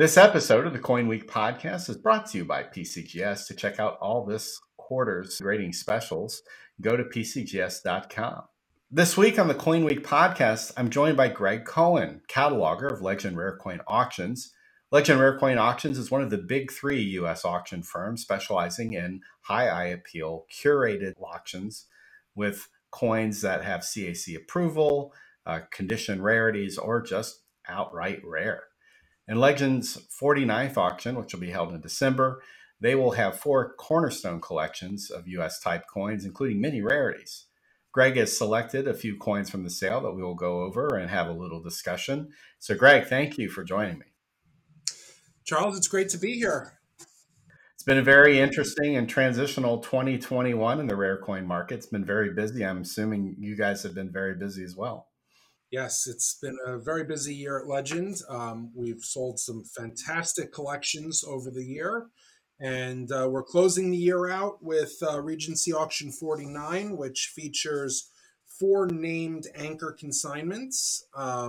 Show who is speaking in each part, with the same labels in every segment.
Speaker 1: This episode of the Coin Week podcast is brought to you by PCGS. To check out all this quarter's grading specials, go to PCGS.com. This week on the Coin Week podcast, I'm joined by Greg Cohen, cataloger of Legend Rare Coin Auctions. Legend Rare Coin Auctions is one of the big three U.S. auction firms specializing in high eye appeal curated auctions with coins that have CAC approval, condition rarities, or just outright rare. In Legend's 49th auction, which will be held in December, they will have four cornerstone collections of U.S. type coins, including many rarities. Greg has selected a few coins from the sale that we will go over and have a little discussion. So, Greg, thank you for joining me.
Speaker 2: Charles, it's great to be here.
Speaker 1: It's been a very interesting and transitional 2021 in the rare coin market. It's been very busy. I'm assuming you guys have been very busy as well.
Speaker 2: Yes, it's been a very busy year at Legend. We've sold some fantastic collections over the year, and we're closing the year out with Regency Auction 49, which features four named anchor consignments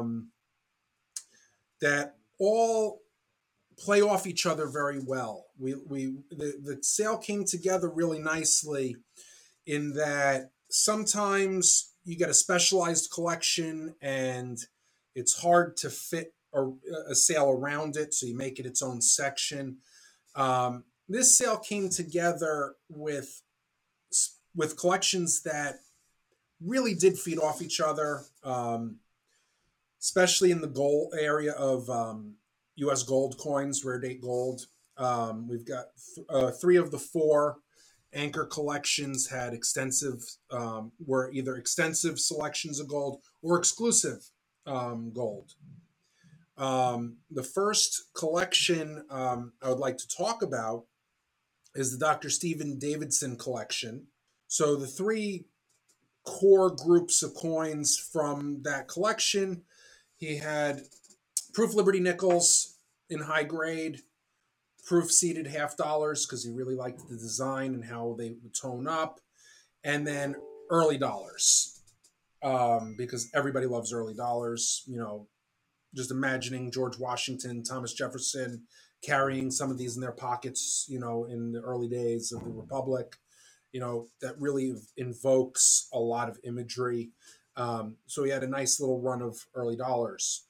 Speaker 2: that all play off each other very well. The sale came together really nicely in that sometimes you get a specialized collection and it's hard to fit a sale around it, so you make it its own section. This sale came together with collections that really did feed off each other, especially in the gold area of U.S. gold coins, rare date gold. We've got three of the four anchor collections had were either extensive selections of gold or exclusive gold. The first collection I would like to talk about is the Dr. Stephen Davidson collection. So the three core groups of coins from that collection, he had Proof Liberty nickels in high grade, Proof seeded $50 because he really liked the design and how they would tone up, and then early dollars because everybody loves early dollars. You know, just imagining George Washington, Thomas Jefferson carrying some of these in their pockets, you know, in the early days of the Republic, you know, that really invokes a lot of imagery. So he had a nice little run of early dollars.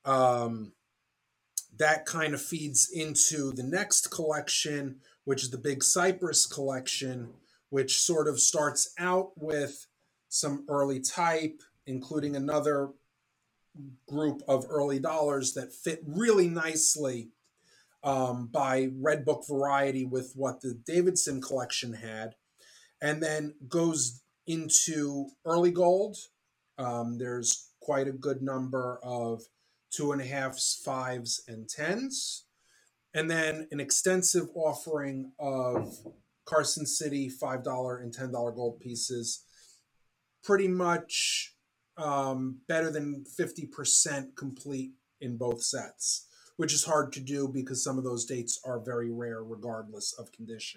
Speaker 2: That kind of feeds into the next collection, which is the Big Cypress collection, which sort of starts out with some early type, including another group of early dollars that fit really nicely by Red Book variety with what the Davidson collection had, and then goes into early gold. There's quite a good number of 2.5s, 5s, and 10s. And then an extensive offering of Carson City $5 and $10 gold pieces. Pretty much better than 50% complete in both sets, which is hard to do because some of those dates are very rare regardless of condition.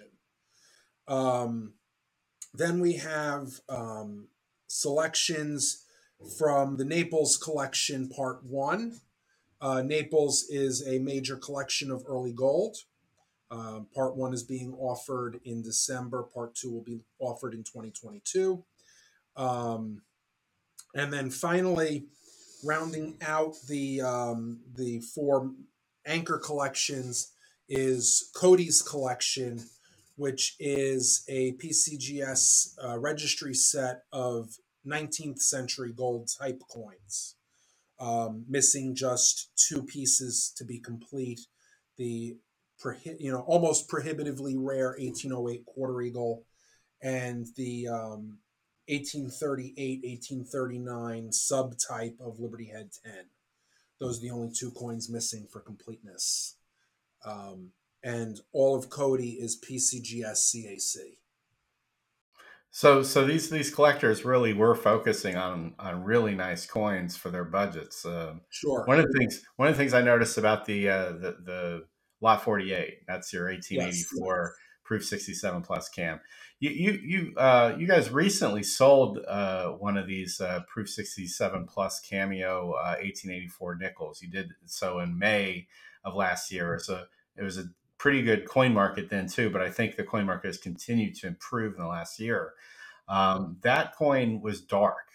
Speaker 2: Then we have selections from the Naples collection, part 1. Naples is a major collection of early gold. Part 1 is being offered in December. Part 2 will be offered in 2022. And then finally, rounding out the four anchor collections is Cody's collection, which is a PCGS registry set of 19th century gold type coins. Missing just two pieces to be complete. The almost prohibitively rare 1808 quarter eagle and the 1838, 1839 subtype of Liberty Head 10. Those are the only two coins missing for completeness. And all of Cody is PCGS CAC.
Speaker 1: So these collectors really were focusing on really nice coins for their budgets.
Speaker 2: Sure.
Speaker 1: One of the things I noticed about the Lot 48, that's your 1884 yes. Proof 67 plus cam. You guys recently sold one of these Proof 67 plus cameo 1884 nickels. You did so in May of last year. So it was a pretty good coin market then too. But I think the coin market has continued to improve in the last year. That coin was dark,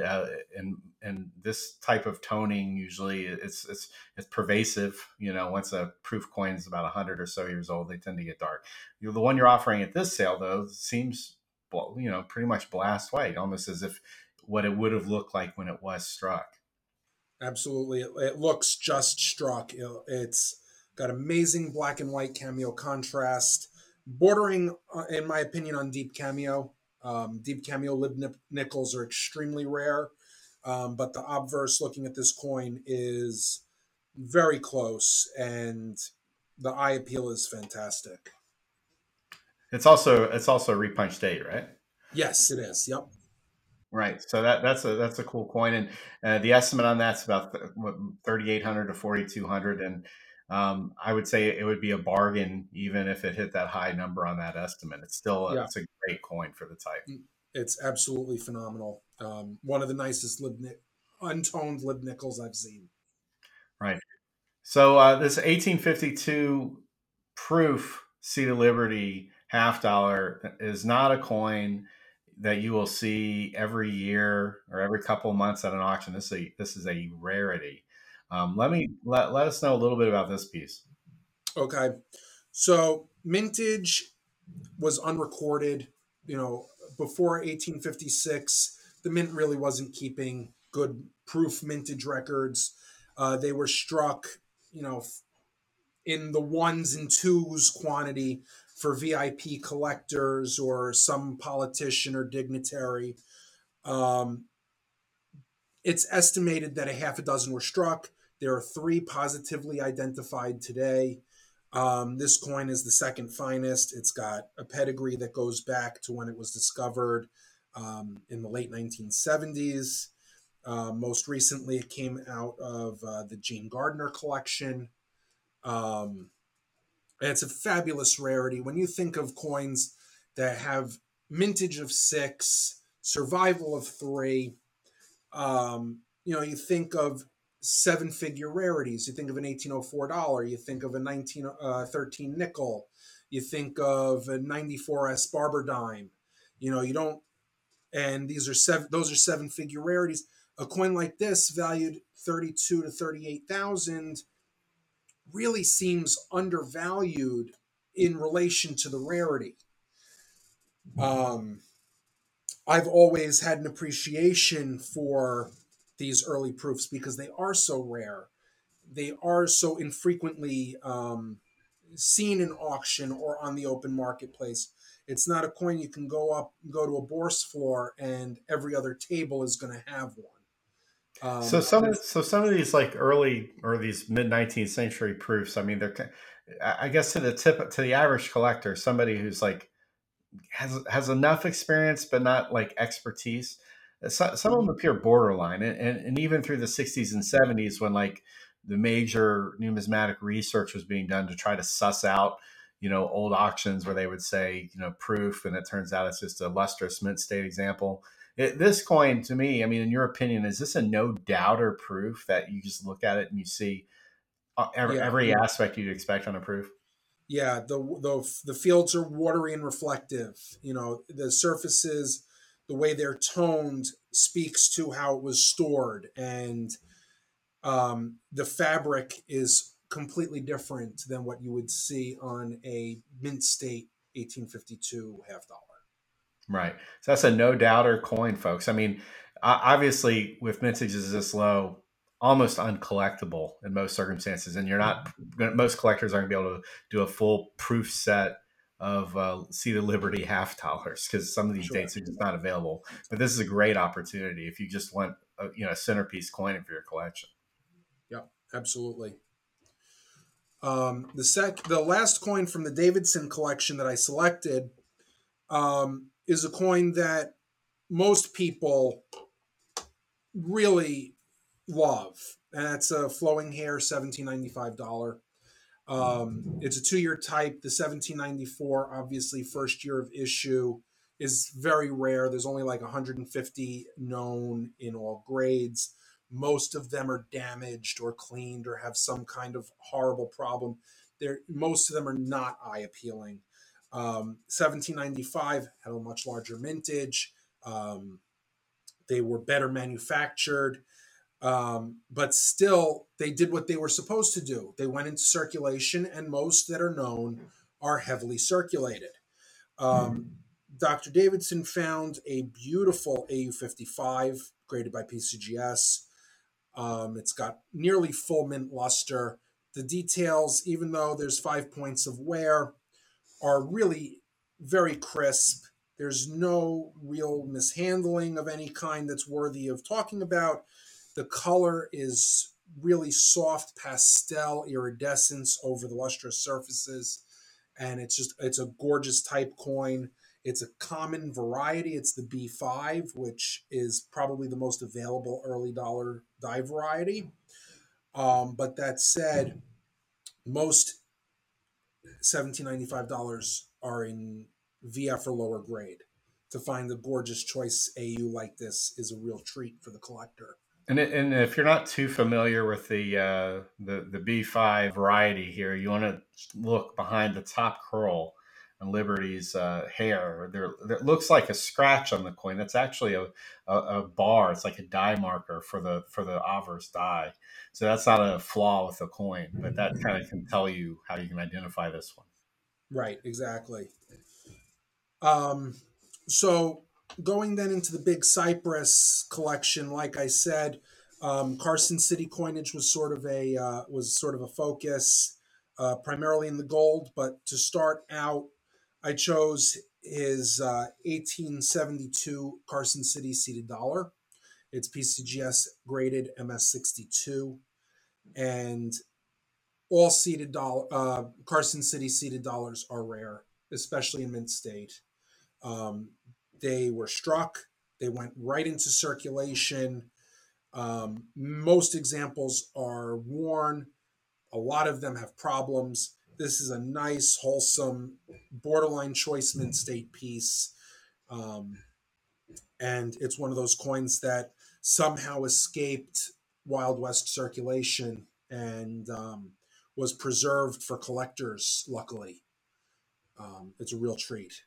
Speaker 1: and this type of toning usually it's pervasive. Once a proof coin is about 100 or so years old, they tend to get dark. The one you're offering at this sale though seems pretty much blast white, almost as if what it would have looked like when it was struck.
Speaker 2: Absolutely. It looks just struck. It's got amazing black and white cameo contrast, bordering, in my opinion, on deep cameo. Deep cameo lib nickels are extremely rare, but the obverse, looking at this coin, is very close, and the eye appeal is fantastic.
Speaker 1: It's also a repunch date, right?
Speaker 2: Yes, it is. Yep.
Speaker 1: Right. So that's a cool coin, and the estimate on that's about 3,800 to 4,200, and I would say it would be a bargain even if it hit that high number on that estimate. It's still
Speaker 2: Yeah.
Speaker 1: it's a great coin for the type.
Speaker 2: It's absolutely phenomenal. One of the nicest untoned lib nickels I've seen.
Speaker 1: Right. So this 1852 proof Seat of Liberty $half is not a coin that you will see every year or every couple of months at an auction. This is a rarity. Let us know a little bit about this piece.
Speaker 2: Okay, so mintage was unrecorded. Before 1856, the mint really wasn't keeping good proof mintage records. They were struck, in the ones and twos quantity for VIP collectors or some politician or dignitary. Um, it's estimated that a half a dozen were struck. There are 3 positively identified today. This coin is the second finest. It's got a pedigree that goes back to when it was discovered in the late 1970s. Most recently, it came out of the Gene Gardner collection. And it's a fabulous rarity. When you think of coins that have mintage of 6, survival of 3, you think of 7-figure rarities. You think of an $1804. You think of a 1913 nickel. You think of a 94S Barber dime. You don't, and these are those are 7-figure rarities. A coin like this, valued 32 to 38,000, really seems undervalued in relation to the rarity. I've always had an appreciation for these early proofs because they are so rare. They are so infrequently seen in auction or on the open marketplace. It's not a coin you can go to a bourse floor and every other table is going to have one.
Speaker 1: So some of these like early or these mid 19th century proofs, I mean, I guess to the average collector, somebody who's like has enough experience but not like expertise. Some of them appear borderline, and even through the 60s and 70s when like the major numismatic research was being done to try to suss out old auctions where they would say proof, and it turns out it's just a lustrous mint state example. This coin, to me, I mean, in your opinion, is this a no doubter proof that you just look at it and you see every aspect you'd expect on a proof?
Speaker 2: Yeah, the fields are watery and reflective. The surfaces, the way they're toned, speaks to how it was stored, and the fabric is completely different than what you would see on a mint state 1852 $half.
Speaker 1: Right. So that's a no doubter coin, folks. I mean, obviously, with mintages this low, almost uncollectible in most circumstances, and most collectors aren't going to be able to do a full proof set of Seat of Liberty $half because some of these dates are just not available. But this is a great opportunity if you just want a centerpiece coin for your collection.
Speaker 2: Yeah, absolutely. The last coin from the Davidson collection that I selected is a coin that most people really love, and that's a flowing hair $1795. It's a 2-year type. The 1794, obviously, first year of issue, is very rare. There's only like 150 known in all grades. Most of them are damaged or cleaned or have some kind of horrible problem. Most of them are not eye appealing. 1795 had a much larger mintage. They were better manufactured, but still, they did what they were supposed to do. They went into circulation, and most that are known are heavily circulated. Dr. Davidson found a beautiful AU55 graded by PCGS. It's got nearly full mint luster. The details, even though there's 5 points of wear, are really very crisp. There's no real mishandling of any kind that's worthy of talking about. The color is really soft pastel iridescence over the lustrous surfaces, and it's a gorgeous type coin. It's a common variety. It's the B5, which is probably the most available early dollar die variety. But that said, most $1795 are in VF or lower grade. To find a gorgeous choice AU like this is a real treat for the collector.
Speaker 1: And if you're not too familiar with the B5 variety here, you want to look behind the top curl on Liberty's hair. There looks like a scratch on the coin. That's actually a bar. It's like a die marker for the obverse die. So that's not a flaw with the coin, but that kind of can tell you how you can identify this one.
Speaker 2: Right, exactly. So going then into the Big Cypress collection, like I said, Carson City coinage was sort of a focus, primarily in the gold. But to start out, I chose his 1872 Carson City seated dollar. It's PCGS graded MS62, and all seated Carson City seated dollars are rare, especially in mint state. Um, they were struck. They went right into circulation. Most examples are worn. A lot of them have problems. This is a nice, wholesome, borderline choice mint state piece. Um, and it's one of those coins that somehow escaped Wild West circulation and was preserved for collectors, luckily. It's a real treat.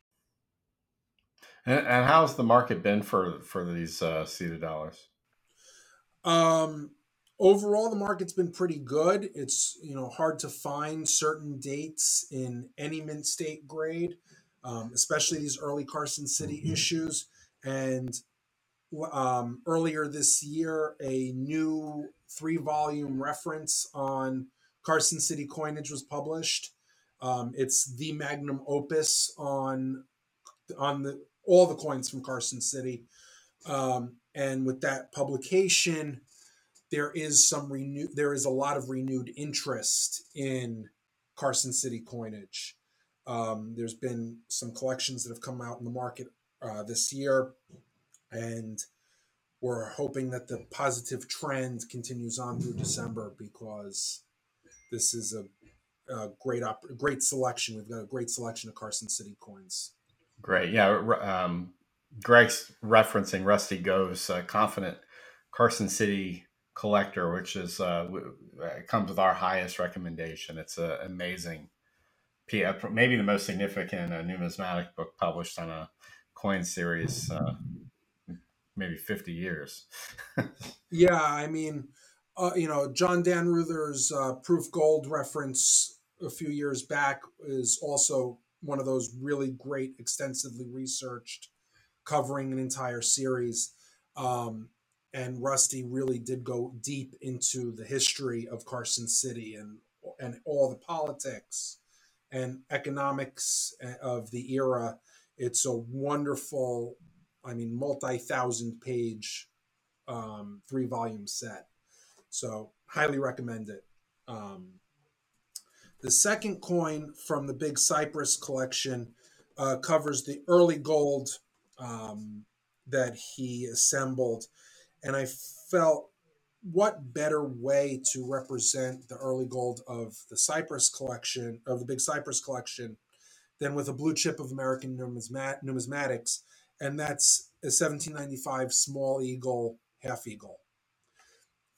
Speaker 1: And how's the market been for these seeded dollars?
Speaker 2: Um, Overall, the market's been pretty good. It's hard to find certain dates in any mint state grade, especially these early Carson City issues. And earlier this year, a new 3-volume reference on Carson City coinage was published. It's the magnum opus on all the coins from Carson City. And with that publication, there is a lot of renewed interest in Carson City coinage. There's been some collections that have come out in the market this year, and we're hoping that the positive trend continues on through December, because this is a great selection. We've got a great selection of Carson City coins.
Speaker 1: Great. Yeah. Greg's referencing Rusty Gove's Confident Carson City Collector, which is comes with our highest recommendation. It's an amazing, maybe the most significant numismatic book published on a coin series, maybe 50 years.
Speaker 2: Yeah, I mean, John Danruther's Proof Gold reference a few years back is also one of those really great, extensively researched, covering an entire series. And Rusty really did go deep into the history of Carson City and all the politics and economics of the era. It's a wonderful, multi-thousand page 3-volume set. So highly recommend it. The second coin from the Big Cypress collection covers the early gold that he assembled. And I felt, what better way to represent the early gold of the Cypress collection, of the Big Cypress collection, than with a blue chip of American numismatics, and that's a 1795 small eagle, half eagle.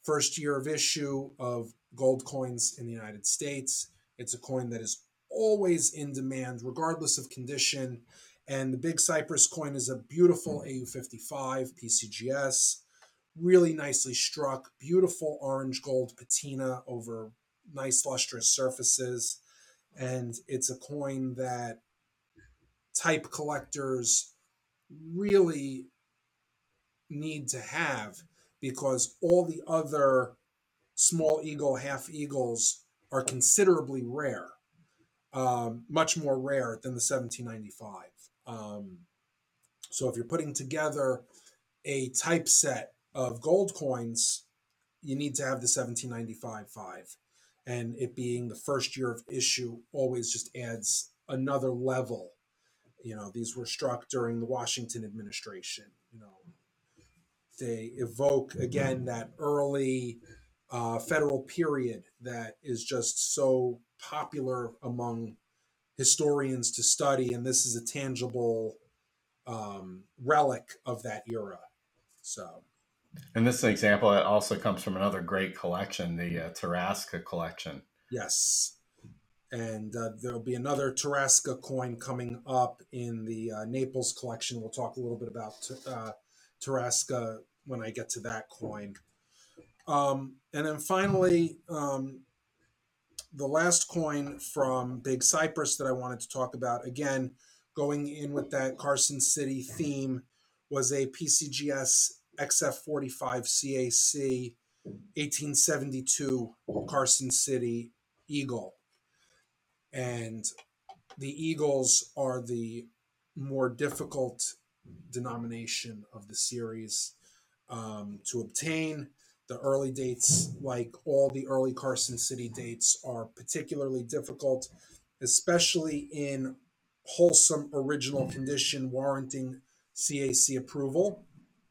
Speaker 2: first year of issue of gold coins in the United States. It's a coin that is always in demand, regardless of condition. And the Big Cypress coin is a beautiful AU55 PCGS, really nicely struck, beautiful orange gold patina over nice lustrous surfaces. And it's a coin that type collectors really need to have, because all the other small eagle, half eagles are considerably rare, much more rare than the 1795. So if you're putting together a typeset of gold coins, you need to have the 1795 5. And it being the first year of issue always just adds another level. These were struck during the Washington administration. They evoke again that early federal period that is just so popular among historians to study, and this is a tangible relic of that era. So,
Speaker 1: And this is an example that also comes from another great collection, the Tarasca collection.
Speaker 2: yes. And there'll be another Tarasca coin coming up in the Naples collection. We'll talk a little bit about Tarasca when I get to that coin. And then finally, the last coin from Big Cypress that I wanted to talk about, again, going in with that Carson City theme, was a PCGS XF45 CAC 1872 Carson City Eagle. And the Eagles are the more difficult denomination of the series to obtain. The early dates, like all the early Carson City dates, are particularly difficult, especially in wholesome original condition warranting CAC approval.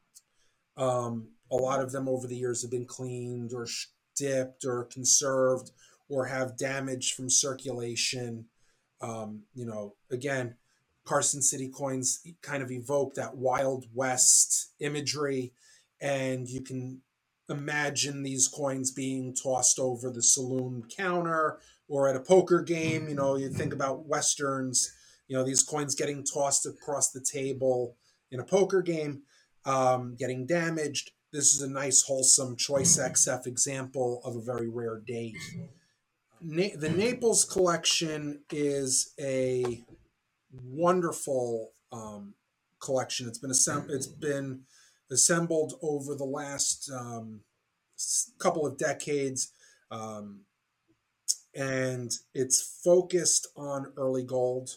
Speaker 2: A lot of them over the years have been cleaned or dipped or conserved or have damage from circulation. Again, Carson City coins kind of evoke that Wild West imagery, and you can imagine these coins being tossed over the saloon counter or at a poker game. You think about Westerns, these coins getting tossed across the table in a poker game, getting damaged. This is a nice, wholesome Choice XF example of a very rare date. The Naples collection is a wonderful collection. It's been assembled over the last couple of decades, and it's focused on early gold.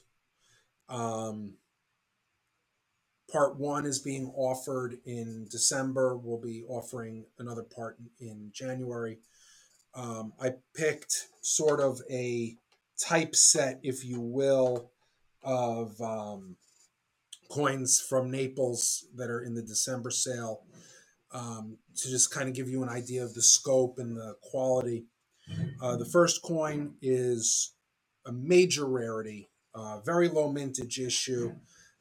Speaker 2: Part one is being offered in December. We'll be offering another part in January. I picked sort of a typeset, if you will, of coins from Naples that are in the December sale, to just kind of give you an idea of the scope and the quality. The first coin is a major rarity, very low mintage issue,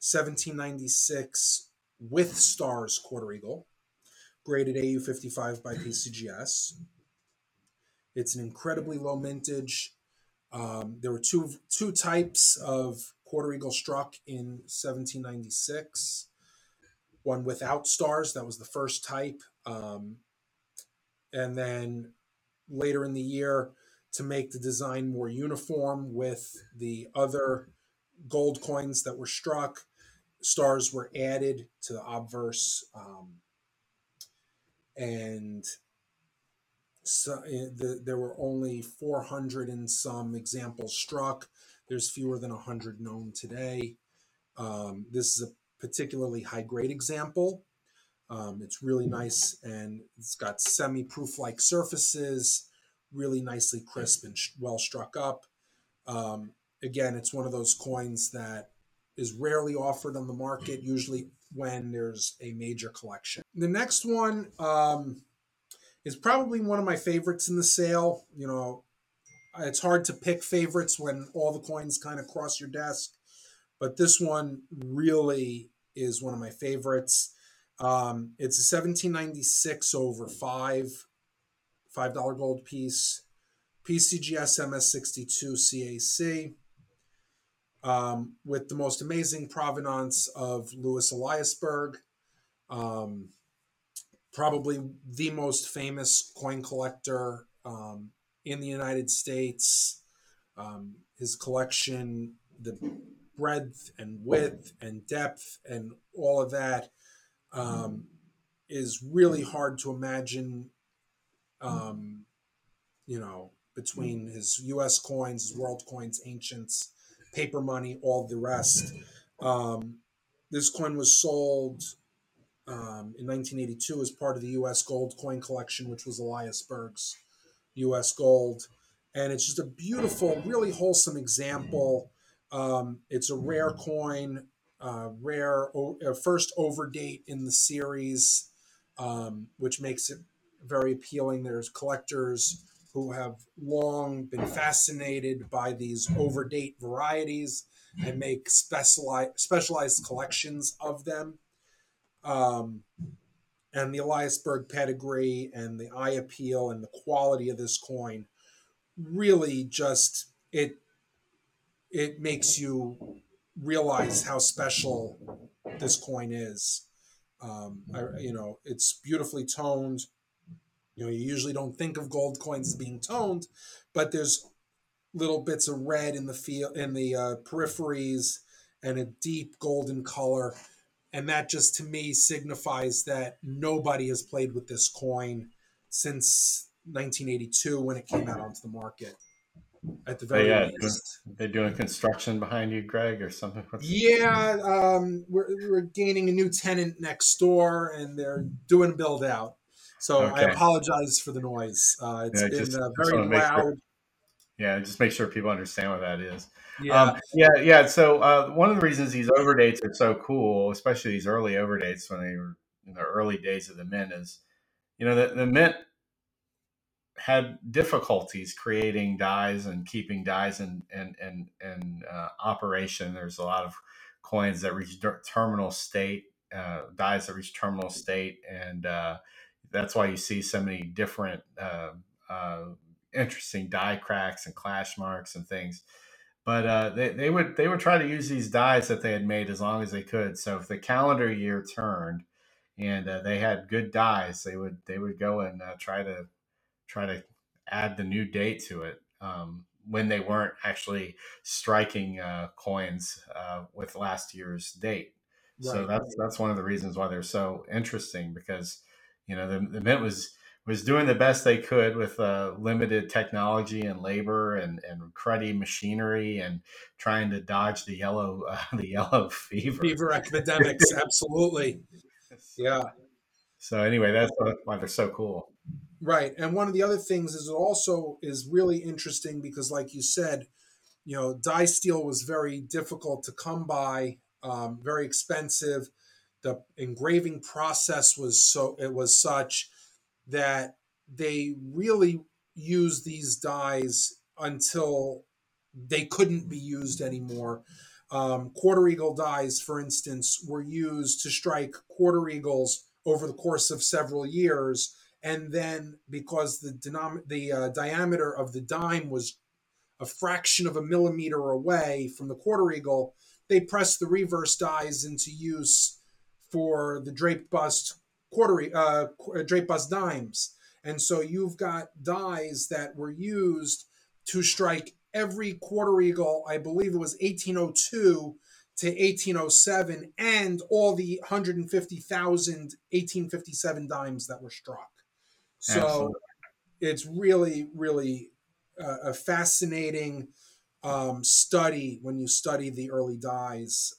Speaker 2: 1796 with stars quarter eagle, graded AU55 by PCGS. It's an incredibly low mintage. There were two types of quarter eagle struck in 1796. One without stars, that was the first type. And then later in the year, to make the design more uniform with the other gold coins that were struck, stars were added to the obverse. And so there were only 400 and some examples struck. There's fewer than 100 known today. This is a particularly high-grade example. It's really nice, and it's got semi-proof-like surfaces, really nicely crisp and well struck up. Again, it's one of those coins that is rarely offered on the market, usually when there's a major collection. The next one is probably one of my favorites in the sale. It's hard to pick favorites when all the coins kind of cross your desk, but this one really is one of my favorites. It's a 1796 over 5 $5 gold piece. PCGS MS62 CAC, with the most amazing provenance of Louis Eliasberg, probably the most famous coin collector in the United States. His collection, the breadth and width and depth and all of that, is really hard to imagine, between his U.S. coins, his world coins, ancients, paper money, all the rest. This coin was sold in 1982 as part of the U.S. gold coin collection, which was Eliasberg's U.S. gold. And it's just a beautiful, really wholesome example. It's a rare coin, first overdate in the series, which makes it very appealing. There's collectors who have long been fascinated by these overdate varieties and make specialized collections of them. And the Eliasberg pedigree and the eye appeal and the quality of this coin really just it makes you realize how special this coin is. It's beautifully toned. You usually don't think of gold coins as being toned, but there's little bits of red in the peripheries and a deep golden color. And that just, to me, signifies that nobody has played with this coin since 1982 when it came out onto the market, at the very least.
Speaker 1: They're doing construction behind you, Greg, or something?
Speaker 2: Yeah, we're gaining a new tenant next door, and they're doing build out. So okay. I apologize for the noise. It's been very loud.
Speaker 1: Just make sure people understand what that is.
Speaker 2: Yeah.
Speaker 1: So one of the reasons these overdates are so cool, especially these early overdates when they were in the early days of the mint, is, the mint had difficulties creating dies and keeping dies in operation. There's a lot of coins that reach terminal state, dies that reach terminal state, and that's why you see so many different interesting die cracks and clash marks and things. But they would try to use these dies that they had made as long as they could. So if the calendar year turned and they had good dies, they would go and try to add the new date to it when they weren't actually striking coins with last year's date. Right. So that's one of the reasons why they're so interesting, because the mint was doing the best they could with limited technology and labor and cruddy machinery, and trying to dodge the yellow fever
Speaker 2: epidemics. Absolutely. Yeah.
Speaker 1: So anyway, that's why they're so cool.
Speaker 2: Right. And one of the other things is it also is really interesting because, like you said, die steel was very difficult to come by, very expensive. The engraving process was such that they really used these dies until they couldn't be used anymore. Quarter eagle dies, for instance, were used to strike quarter eagles over the course of several years. And then because the diameter of the dime was a fraction of a millimeter away from the quarter eagle, they pressed the reverse dies into use for the draped bust draped bust dimes. And so you've got dies that were used to strike every quarter eagle, I believe it was 1802 to 1807, and all the 150,000 1857 dimes that were struck. So Absolutely. It's really, really a fascinating study when you study the early dies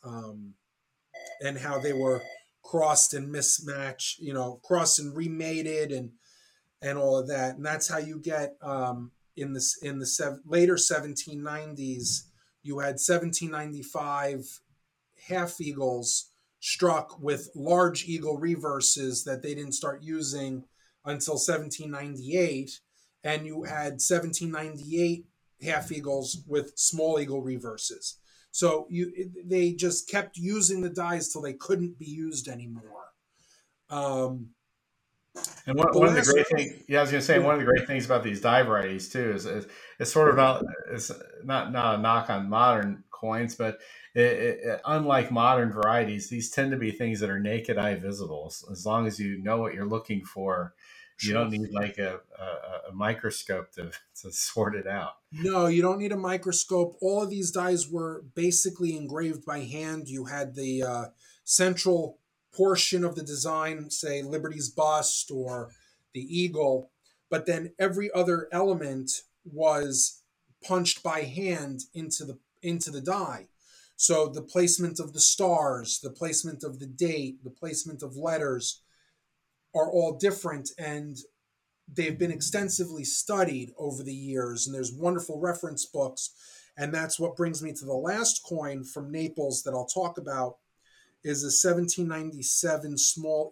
Speaker 2: and how they were crossed and mismatched, crossed and remated and all of that. And that's how you get in the later 1790s, you had 1795 half eagles struck with large eagle reverses that they didn't start using until 1798, and you had 1798 half eagles with small eagle reverses. So they just kept using the dies till they couldn't be used anymore.
Speaker 1: And
Speaker 2: The
Speaker 1: one of the
Speaker 2: last,
Speaker 1: great things, yeah, I was going to say,
Speaker 2: yeah,
Speaker 1: one of the great things about these die varieties too is it's sort of not, it's not a knock on modern coins, but unlike modern varieties, these tend to be things that are naked eye visible. As long as you know what you're looking for, you don't
Speaker 2: sure.
Speaker 1: need like a microscope to sort it out.
Speaker 2: No, you don't need a microscope. All of these dies were basically engraved by hand. You had the central portion of the design, say Liberty's bust or the eagle, but then every other element was punched by hand into the die. So the placement of the stars, the placement of the date, the placement of letters are all different, and they've been extensively studied over the years, and there's wonderful reference books. And that's what brings me to the last coin from Naples that I'll talk about is a 1797 small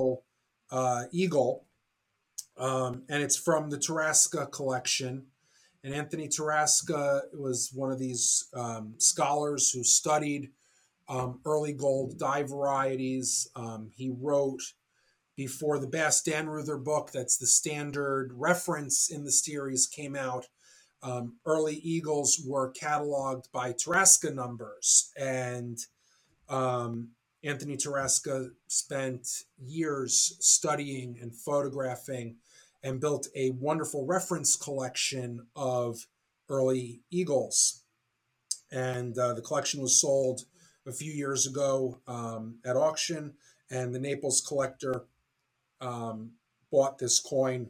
Speaker 2: eagle, and it's from the Tarasca collection. And Anthony Tarasca was one of these scholars who studied early gold die varieties. He wrote before the Bas Dannreuther book, that's the standard reference in the series, came out. Early eagles were cataloged by Tarasca numbers, and um, Anthony Tarasca spent years studying and photographing and built a wonderful reference collection of early eagles. And the collection was sold a few years ago at auction, and the Naples collector um, bought this coin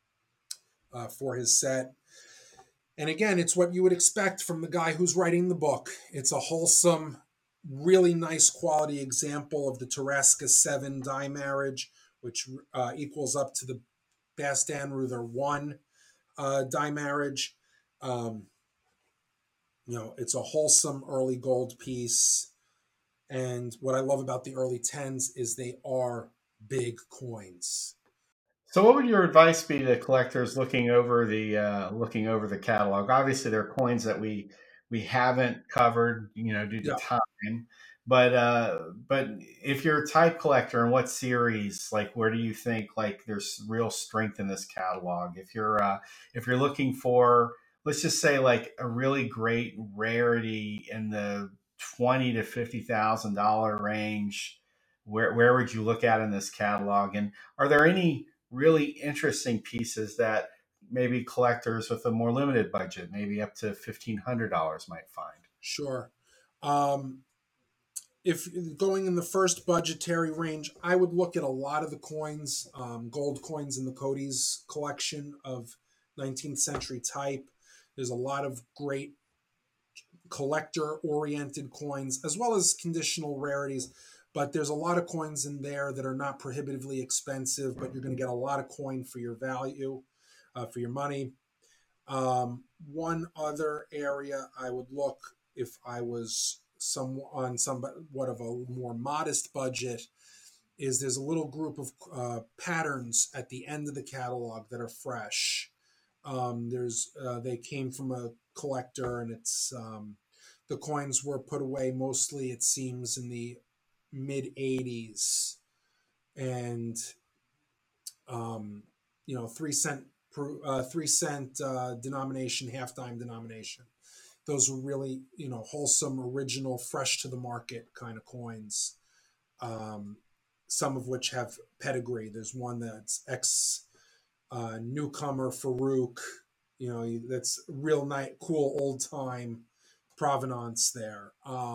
Speaker 2: for his set. And again, it's what you would expect from the guy who's writing the book. It's a wholesome, really nice quality example of the Tarasca 7 die marriage, which equals up to the Bas Dannreuther 1 die marriage. Um, it's a wholesome early gold piece. And what I love about the early 10s is they are big coins.
Speaker 1: So, what would your advice be to collectors looking over the catalog? Obviously, there are coins that we haven't covered, due to
Speaker 2: Yeah,
Speaker 1: time. But if you're a type collector, in what series, like where do you think like there's real strength in this catalog? If you're looking for, let's just say, like a really great rarity in the $20,000 to $50,000 range, where would you look at in this catalog? And are there any really interesting pieces that maybe collectors with a more limited budget, maybe up to $1,500, might find?
Speaker 2: sure. Um, if going in the first budgetary range, I would look at a lot of the coins, gold coins in the Cody's collection of 19th century type. There's a lot of great collector oriented coins as well as conditional rarities, but there's a lot of coins in there that are not prohibitively expensive, but you're going to get a lot of coin for your value, for your money. One other area I would look if I was somewhat of a more modest budget is there's a little group of patterns at the end of the catalog that are fresh. There's They came from a collector, and it's the coins were put away mostly, it seems, in the mid '80s, and um, 3 cent 3 cent denomination, half dime denomination. Those were really wholesome, original, fresh to the market kind of coins. Um, some of which have pedigree. There's one that's ex newcomer Farouk. That's real nice, cool old time provenance there.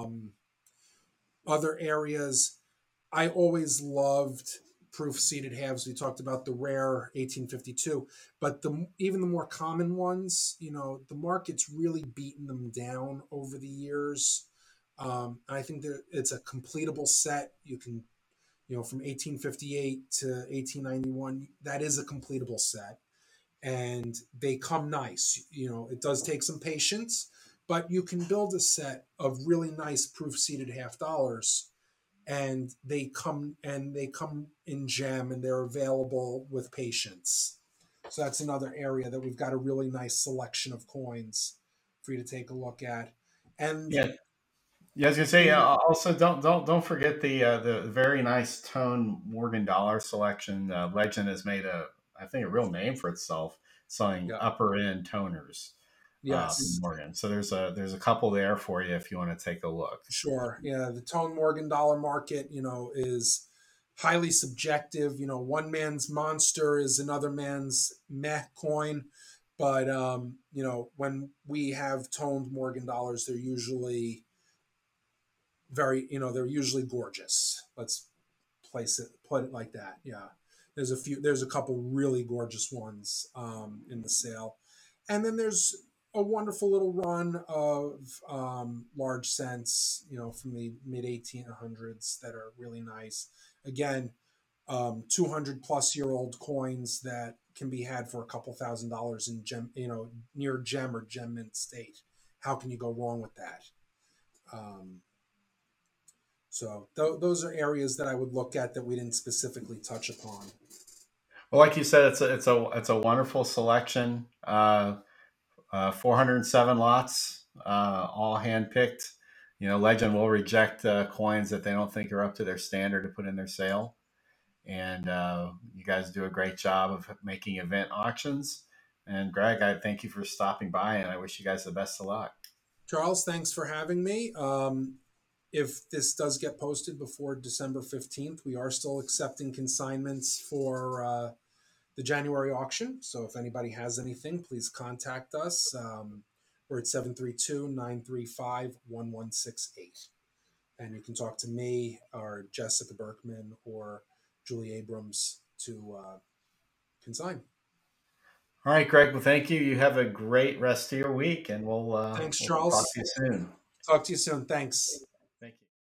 Speaker 2: Other areas, I always loved proof seated halves. We talked about the rare 1852, but even the more common ones, the market's really beaten them down over the years. I think that it's a completable set. You can, from 1858 to 1891, that is a completable set, and they come nice. It does take some patience, but you can build a set of really nice proof seated half dollars, and they come in gem, and they're available with patience. So that's another area that we've got a really nice selection of coins for you to take a look at. And
Speaker 1: Yeah. Yeah, I was gonna say. Also, don't forget the very nice tone Morgan Dollar selection. Legend has made I think a real name for itself selling
Speaker 2: Yeah.
Speaker 1: upper end toners from
Speaker 2: Yes.
Speaker 1: Morgan. So there's a couple there for you if you want to take a look.
Speaker 2: Sure. Yeah. The Tone Morgan dollar market, is highly subjective. One man's monster is another man's meh coin. But, when we have toned Morgan dollars, they're usually they're usually gorgeous. Let's put it like that. Yeah. There's a couple really gorgeous ones in the sale. And then there's a wonderful little run of large cents, from the mid 1800s that are really nice. Again, 200 plus year old coins that can be had for a couple $1,000s in gem, near gem or gem mint state. How can you go wrong with that? Um, so those are areas that I would look at that we didn't specifically touch upon.
Speaker 1: Well, like you said, it's a wonderful selection. 407 lots, all handpicked. Legend will reject coins that they don't think are up to their standard to put in their sale. And you guys do a great job of making event auctions. And Greg, I thank you for stopping by, and I wish you guys the best of luck.
Speaker 2: Charles, thanks for having me. If this does get posted before December 15th, we are still accepting consignments for the January auction. So if anybody has anything, please contact us. We're at 732-935-1168. And you can talk to me or Jessica Berkman or Julie Abrams to consign.
Speaker 1: All right, Greg. Well, thank you. You have a great rest of your week, and
Speaker 2: Thanks,
Speaker 1: we'll talk
Speaker 2: Charles.
Speaker 1: to you soon.
Speaker 2: Talk to you soon. Thanks.